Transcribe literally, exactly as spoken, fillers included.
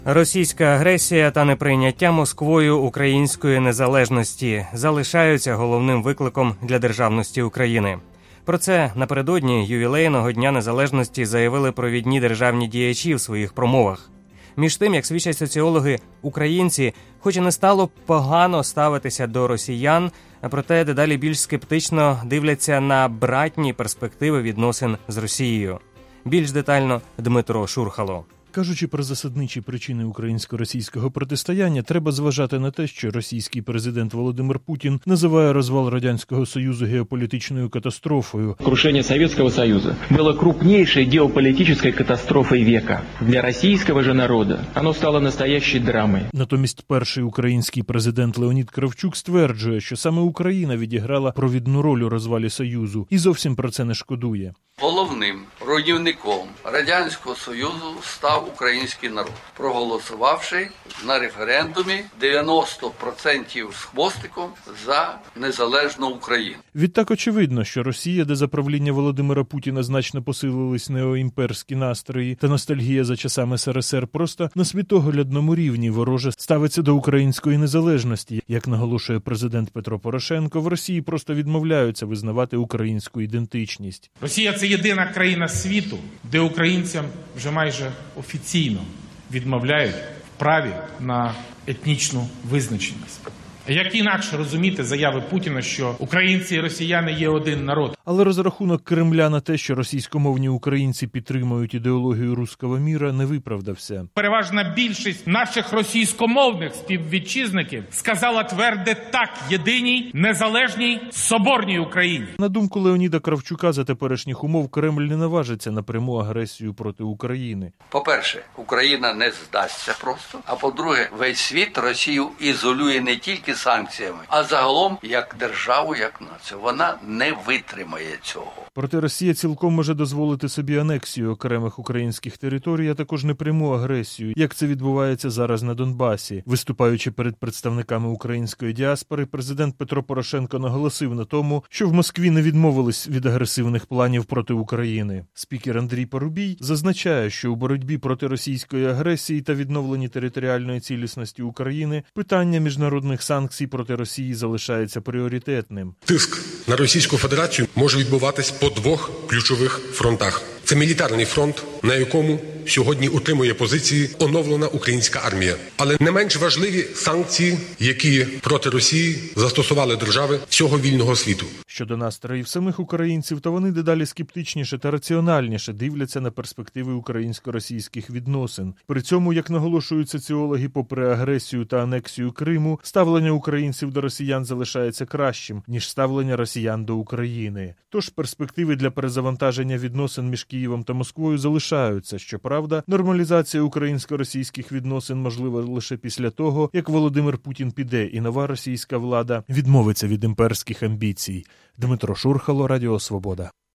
Російська агресія та неприйняття Москвою української незалежності залишаються головним викликом для державності України. Про це напередодні ювілейного Дня Незалежності заявили провідні державні діячі в своїх промовах. Між тим, як свідчать соціологи, українці, хоч і не стало погано ставитися до росіян, а проте дедалі більш скептично дивляться на братні перспективи відносин з Росією. Більш детально Дмитро Шурхало. Кажучи про засадничі причини українсько-російського протистояння, треба зважати на те, що російський президент Володимир Путін називає розвал Радянського Союзу геополітичною катастрофою. Крушение Советского Союза было крупнейшей геополитической катастрофой века. Для российского же народа оно стало настоящей драмой. Натомість перший український президент Леонід Кравчук стверджує, що саме Україна відіграла провідну роль у розвалі Союзу і зовсім про це не шкодує. Головним руйнівником Радянського Союзу став український народ, проголосувавши на референдумі дев'яносто відсотків з хвостиком за незалежну Україну. Відтак очевидно, що Росія, де за правління Володимира Путіна значно посилились неоімперські настрої та ностальгія за часами ес ер ес ер, просто на світоглядному рівні вороже ставиться до української незалежності. Як наголошує президент Петро Порошенко, в Росії просто відмовляються визнавати українську ідентичність. Росія – це єдина країна світу, де українцям вже майже офіційно відмовляють в праві на етнічну визначеність. Як інакше розуміти заяви Путіна, що українці і росіяни є один народ? Але розрахунок Кремля на те, що російськомовні українці підтримують ідеологію руського міра, не виправдався. Переважна більшість наших російськомовних співвітчизників сказала тверде так єдиній, незалежній, соборній Україні. На думку Леоніда Кравчука, за теперішніх умов Кремль не наважиться на пряму агресію проти України. По-перше, Україна не здасться просто, а по-друге, весь світ Росію ізолює не тільки санкціями, а загалом як державу, як націю. Вона не витримає цього. Проте Росія цілком може дозволити собі анексію окремих українських територій, а також непряму агресію, як це відбувається зараз на Донбасі. Виступаючи перед представниками української діаспори, президент Петро Порошенко наголосив на тому, що в Москві не відмовились від агресивних планів проти України. Спікер Андрій Парубій зазначає, що у боротьбі проти російської агресії та відновленні територіальної цілісності України питання міжнародних санкцій проти Росії залишається пріоритетним. Тиск на Російську Федерацію може відбуватись по двох ключових фронтах. Це мілітарний фронт, на якому сьогодні утримує позиції оновлена українська армія. Але не менш важливі санкції, які проти Росії застосували держави всього вільного світу. Щодо настроїв самих українців, то вони дедалі скептичніше та раціональніше дивляться на перспективи українсько-російських відносин. При цьому, як наголошують соціологи, попри агресію та анексію Криму, ставлення українців до росіян залишається кращим, ніж ставлення росіян до України. Тож перспективи для перезавантаження відносин між Києвом та Москвою залишаються. Щоправда, нормалізація українсько-російських відносин можлива лише після того, як Володимир Путін піде і нова російська влада відмовиться від імперських амбіцій. Дмитро Шурхало, Радіо Свобода.